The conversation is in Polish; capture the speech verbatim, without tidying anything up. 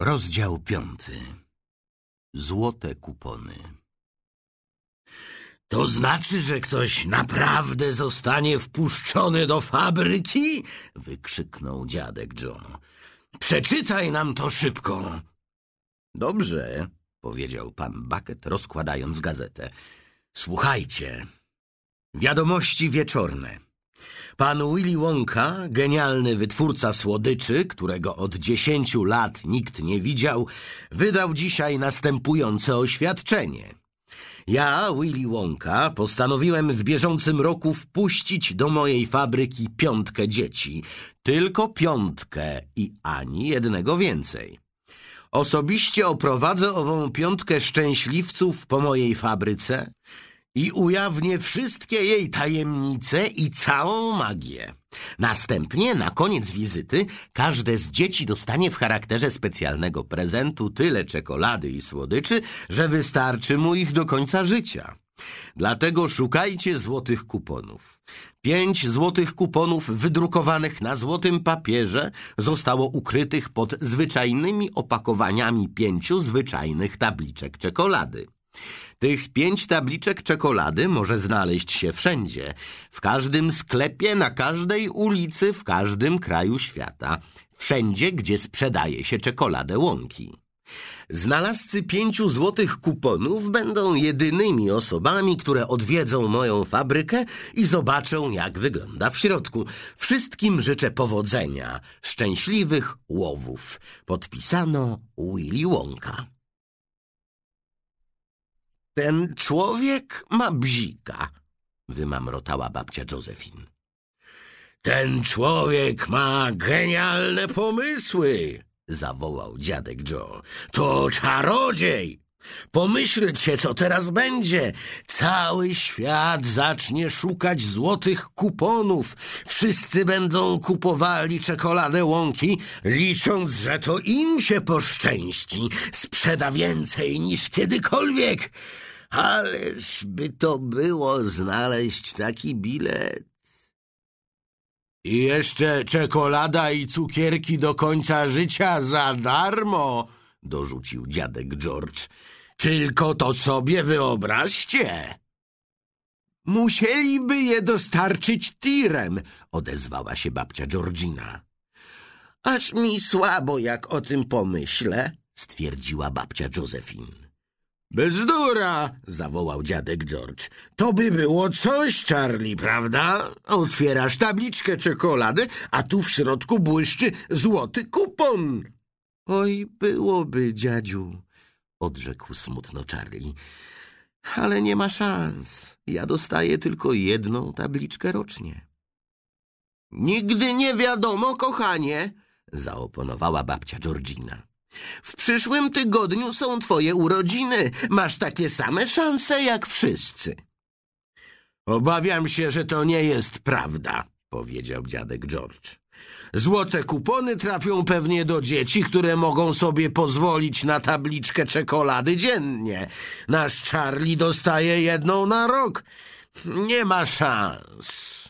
Rozdział piąty. Złote kupony. To znaczy, że ktoś naprawdę zostanie wpuszczony do fabryki? Wykrzyknął dziadek Joe. Przeczytaj nam to szybko. Dobrze, powiedział pan Bucket, rozkładając gazetę. Słuchajcie. Wiadomości wieczorne. Pan Willy Wonka, genialny wytwórca słodyczy, którego od dziesięciu lat nikt nie widział, wydał dzisiaj następujące oświadczenie. Ja, Willy Wonka, postanowiłem w bieżącym roku wpuścić do mojej fabryki piątkę dzieci. Tylko piątkę i ani jednego więcej. Osobiście oprowadzę ową piątkę szczęśliwców po mojej fabryce i ujawnię wszystkie jej tajemnice i całą magię. Następnie, na koniec wizyty, każde z dzieci dostanie w charakterze specjalnego prezentu tyle czekolady i słodyczy, że wystarczy mu ich do końca życia. Dlatego szukajcie złotych kuponów. Pięć złotych kuponów wydrukowanych na złotym papierze zostało ukrytych pod zwyczajnymi opakowaniami pięciu zwyczajnych tabliczek czekolady. Tych pięć tabliczek czekolady może znaleźć się wszędzie, w każdym sklepie, na każdej ulicy, w każdym kraju świata, wszędzie, gdzie sprzedaje się czekoladę Wonki. Znalazcy pięciu złotych kuponów będą jedynymi osobami, które odwiedzą moją fabrykę i zobaczą, jak wygląda w środku. Wszystkim życzę powodzenia, szczęśliwych łowów. Podpisano Willy Wonka. Ten człowiek ma bzika, wymamrotała babcia Josephine. Ten człowiek ma genialne pomysły, zawołał dziadek Joe. To czarodziej! Pomyślcie, co teraz będzie. Cały świat zacznie szukać złotych kuponów. Wszyscy będą kupowali czekoladę Wonki, licząc, że to im się poszczęści. Sprzeda więcej niż kiedykolwiek. Ależ by to było znaleźć taki bilet. I jeszcze czekolada i cukierki do końca życia za darmo, dorzucił dziadek George. Tylko to sobie wyobraźcie. Musieliby je dostarczyć tirem, odezwała się babcia Georgina. Aż mi słabo, jak o tym pomyślę, stwierdziła babcia Josephine. Bezdura, zawołał dziadek George. To by było coś, Charlie, prawda? Otwierasz tabliczkę czekolady, a tu w środku błyszczy złoty kupon. Oj, byłoby, dziadziu, odrzekł smutno Charlie. Ale nie ma szans. Ja dostaję tylko jedną tabliczkę rocznie. Nigdy nie wiadomo, kochanie, zaoponowała babcia Georgina. W przyszłym tygodniu są twoje urodziny. Masz takie same szanse jak wszyscy. Obawiam się, że to nie jest prawda, powiedział dziadek George. Złote kupony trafią pewnie do dzieci, które mogą sobie pozwolić na tabliczkę czekolady dziennie. Nasz Charlie dostaje jedną na rok. Nie ma szans.